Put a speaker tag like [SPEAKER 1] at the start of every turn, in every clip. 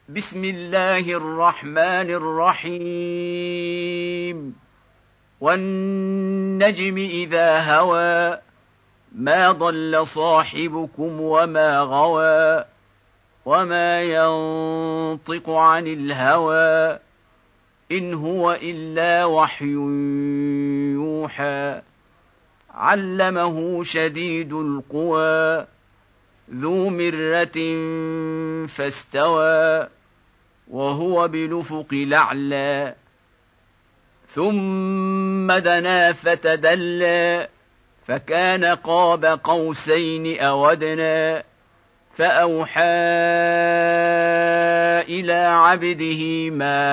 [SPEAKER 1] بسم الله الرحمن الرحيم. والنجم إذا هوى ما ضل صاحبكم وما غوى وما ينطق عن الهوى إن هو إلا وحي يوحى علمه شديد القوى ذو مرة فاستوى وهو بالأفق الأعلى ثم دنا فتدلى فكان قاب قوسين أو أدنى فأوحى إلى عبده ما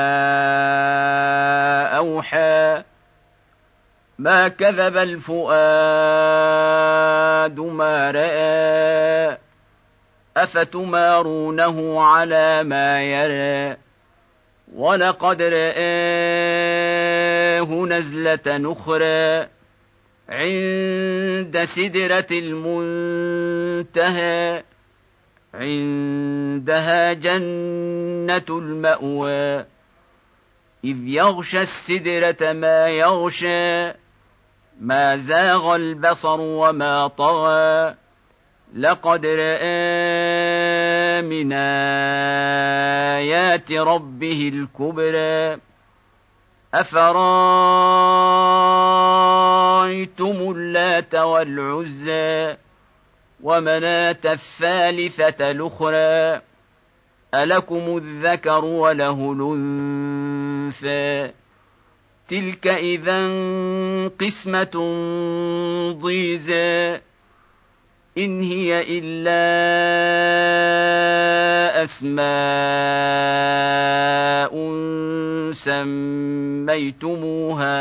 [SPEAKER 1] أوحى ما كذب الفؤاد ما رأى أفتمارونه على ما يرى ولقد رآه نزلة أخرى عند سدرة المنتهى عندها جنة المأوى إذ يغشى السدرة ما يغشى ما زاغ البصر وما طغى لقد رأى من آيات ربه الكبرى أفرايتم اللات والعزى ومناة الثالثة الأخرى ألكم الذكر وله الأنثى تلك إذا قسمة ضيزى إن هي إلا أسماء سميتموها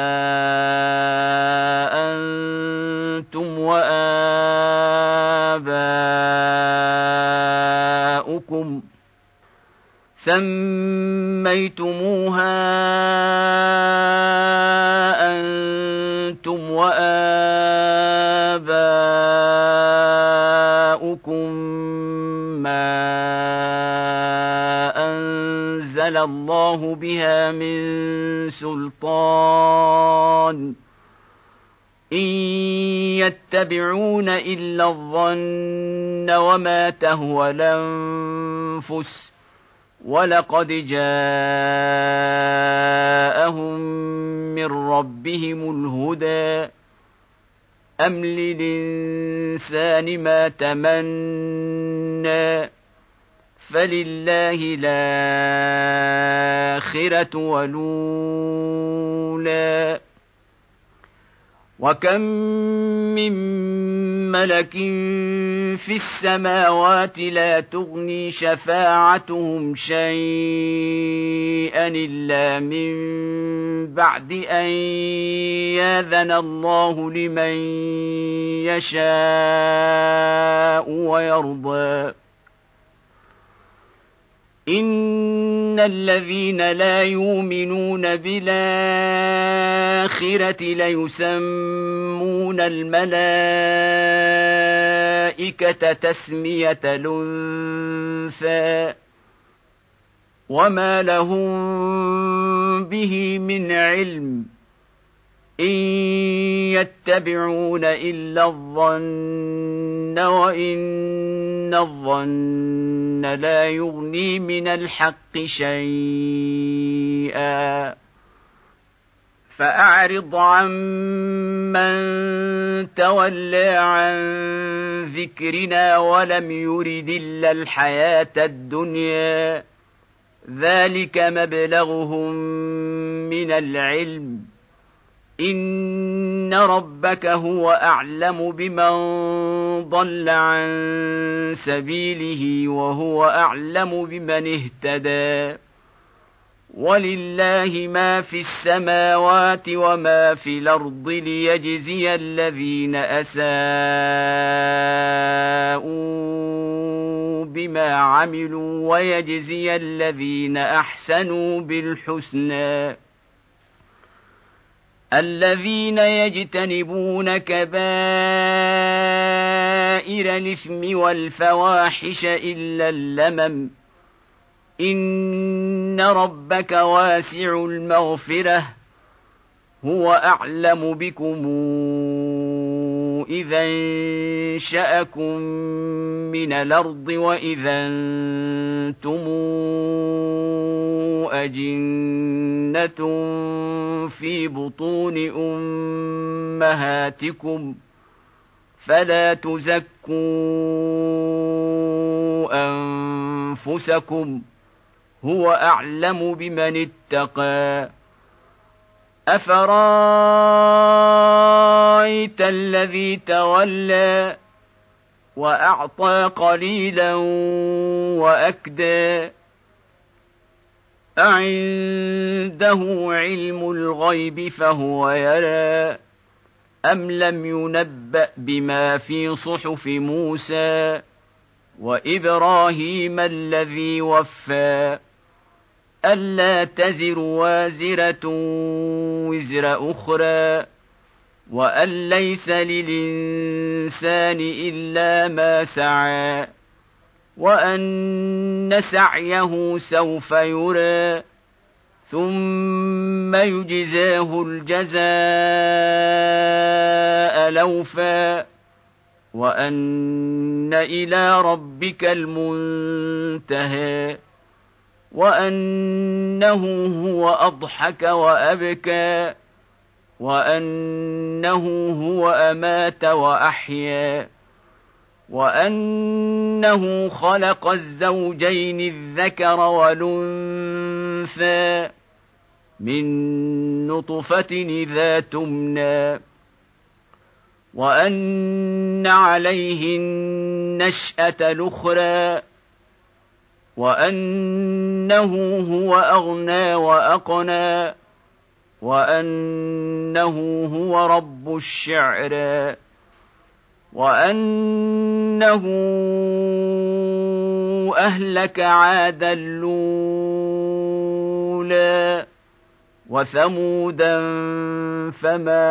[SPEAKER 1] أنتم وآباؤكم ما أنزل الله بها من سلطان إن يتبعون إلا الظن وما تهوى الأنفس ولقد جاءهم من ربهم الهدى أم للإنسان ما تمنى فلله الآخرة والأولى وكم من ملك في السماوات لا تغني شفاعتهم شيئا إلا من بعد أن يأذن الله لمن يشاء ويرضى إن الذين لا يؤمنون بالآخرة ليسمون الملائكة تسمية الأنثى وما لهم به من علم إن يتبعون إلا الظن وإن الظن لا يغني من الحق شيئا فأعرض عن من تولى عن ذكرنا ولم يرد إلا الحياة الدنيا ذلك مبلغهم من العلم إن ربك هو أعلم بمن ضل عن سبيله وهو أعلم بمن اهتدى ولله ما في السماوات وما في الأرض ليجزي الذين أساءوا بما عملوا ويجزي الذين أحسنوا بالحسنى الذين يجتنبون كبائر الإثم والفواحش إلا اللمم إن ربك واسع المغفرة هو أعلم بكم إذا انشأكم من الأرض وإذا أنتم أجنة في بطون أمهاتكم فلا تزكوا أنفسكم هو أعلم بمن اتقى أفرأيت الذي تولى وأعطى قليلا وأكدى أعنده علم الغيب فهو يرى أم لم ينبأ بما في صحف موسى وإبراهيم الذي وفى ألا تزر وازرة وزر أخرى وأن ليس للإنسان إلا ما سعى وأن سعيه سوف يرى ثم يجزاه الجزاء الأوفى وأن إلى ربك المنتهى وأنه هو أضحك وأبكى وأنه هو أمات وأحيا وأنه خلق الزوجين الذكر والأنثى من نطفة إذا تمنى وأن عليه النشأة الأخرى وأنه هو أغنى وأقنى وأنه هو رب الشعرى وأنه أهلك عادا الأولى وثمودا فما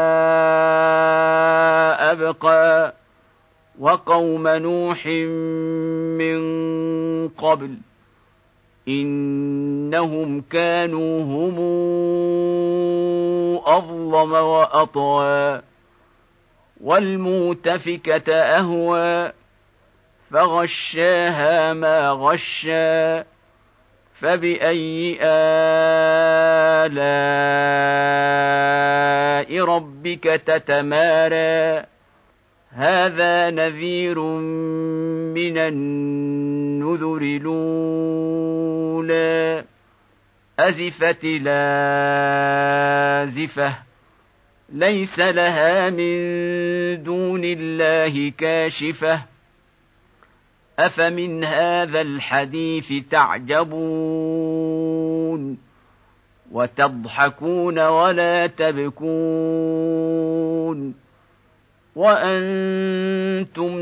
[SPEAKER 1] أبقى وقوم نوح من قبل إنهم كانوا هم أظلم وأطغى والمؤتفكة أهوى فغشاها ما غشى فبأي آلاء ربك تتمارى هذا نذير من النذر الأولى أزفت لازفة ليس لها من دون الله كاشفة أفمن هذا الحديث تعجبون وتضحكون ولا تبكون وأنتم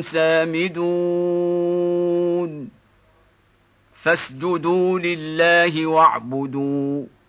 [SPEAKER 1] سامدون فاسجدوا لله واعبدوا